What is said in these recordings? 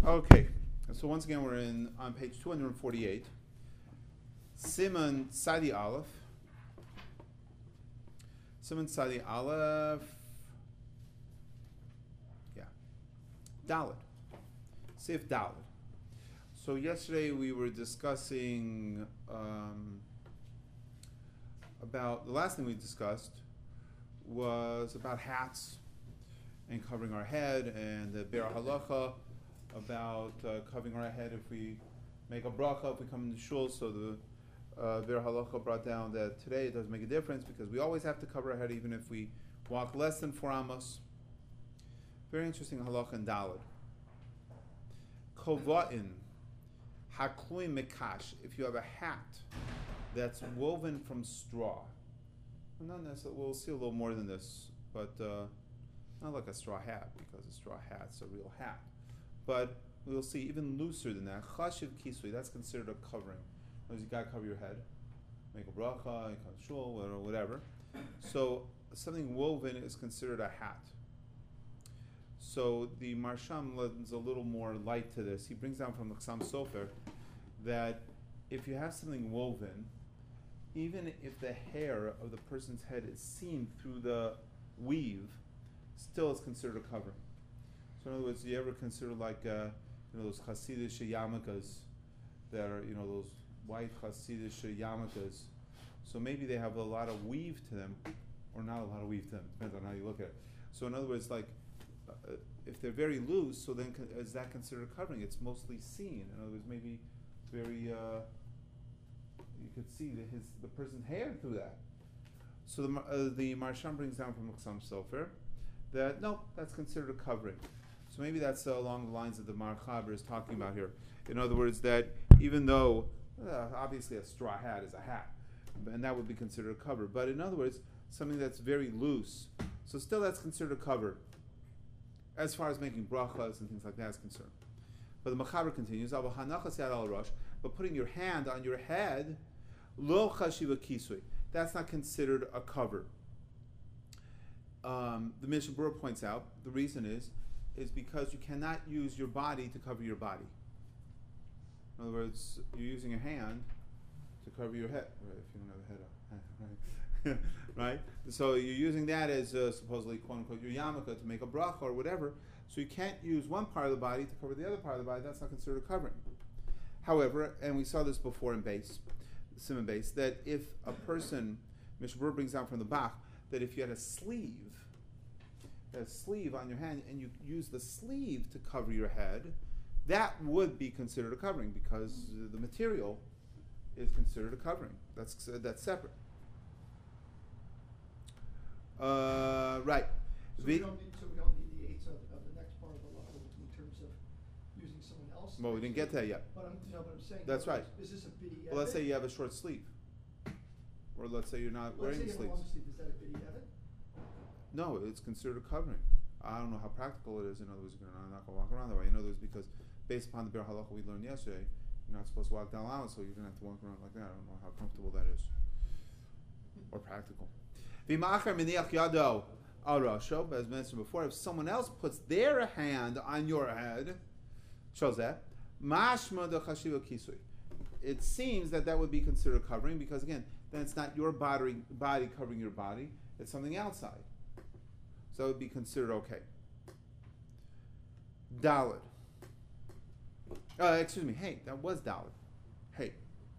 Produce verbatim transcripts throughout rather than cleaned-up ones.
Okay, so once again we're in on page two hundred forty-eight. Siman Sadi Aleph. Siman Sadi Aleph. Yeah. Dalet. Sif Dalet. So yesterday we were discussing um, about, the last thing we discussed was about hats and covering our head, and the Ber Halacha about uh, covering our head if we make a bracha, if we come into shul. So the uh, Ber Halacha brought down that today it doesn't make a difference because we always have to cover our head even if we walk less than four amos. Very interesting halacha in Daled. Kova'in haklui mekash. If you have a hat that's woven from straw, not necessarily, we'll see a little more than this, but uh, not like a straw hat, because a straw hat's a real hat. But we'll see even looser than that. Chashiv kisui, that's considered a covering. Because you gotta cover your head, make a bracha, you come to shul, or whatever. So something woven is considered a hat. So the Marsham lends a little more light to this. He brings down from the Chassam Sofer that if you have something woven, even if the hair of the person's head is seen through the weave, still is considered a covering. So in other words, do you ever consider like uh, you know those Hasidic yarmulkes that are, you know, those white Hasidic yarmulkes? So maybe they have a lot of weave to them, or not a lot of weave to them. Depends on how you look at it. So in other words, like uh, if they're very loose, so then con- is that considered a covering? It's mostly seen. In other words, maybe very uh, you could see the, his the person's hair through that. So the uh, the Marsham brings down from Chassam Sofer that no, that's considered a covering. So maybe that's uh, along the lines that the Mar Chaber is talking about here. In other words, that even though uh, obviously a straw hat is a hat, and that would be considered a cover, but in other words, something that's very loose, so still that's considered a cover, as far as making brachas and things like that is concerned. But the Machaber continues, but putting your hand on your head, lo chashiva kisui, that's not considered a cover. Um, the Mishnah Berurah points out the reason is is because you cannot use your body to cover your body. In other words, you're using your hand to cover your head, right? If you don't have a head up, right? Right? So you're using that as uh, supposedly quote unquote your yarmulke to make a bracha or whatever. So you can't use one part of the body to cover the other part of the body. That's not considered a covering. However, and we saw this before in base, Simon base, that if a person, Mishnah Berurah brings down from the Bach, that if you had a sleeve, a sleeve on your hand, and you use the sleeve to cover your head, that would be considered a covering because the material is considered a covering. That's uh, that's separate. Uh, right. So the, we don't need, so we don't need the eights of, of the next part of the law in terms of using someone else. well, we didn't get there yet. But I'm, no, but I'm saying. That's right. Is this a bidi? Well, let's say you have a short sleeve, or let's say you're not Let's wearing say you have a sleeves. long sleeve. Is that a bidi evet? No, it's considered a covering. I don't know how practical it is. In other words, you're not going to walk around that way. In other words, because based upon the Ber Halacha we learned yesterday, you're not supposed to walk down aisle, so you're going to have to walk around like that. I don't know how comfortable that is, or practical. V'ma'achar miniach yado al rasho, as mentioned before, if someone else puts their hand on your head, shows that mashma de chashiva kisui. It seems that that would be considered covering because again, then it's not your body body covering your body; it's something outside. So it would be considered okay. Daled. Uh, excuse me. Hey, that was Daled. Hey.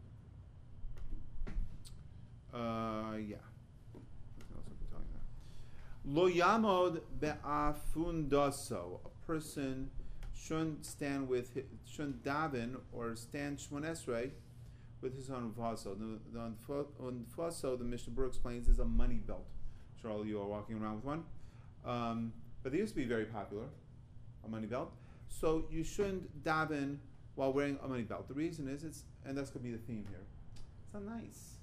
Uh, yeah. Lo yamod be'afundaso. A person shouldn't stand with, his, shouldn't daven or stand shmonesrei with his own vaso. The, the unfaso, the Mishnah Berurah explains, is a money belt. I'm sure all of you are walking around with one. Um, but they used to be very popular, a money belt. So you shouldn't daven while wearing a money belt. The reason is, it's, and that's going to be the theme here, it's not nice.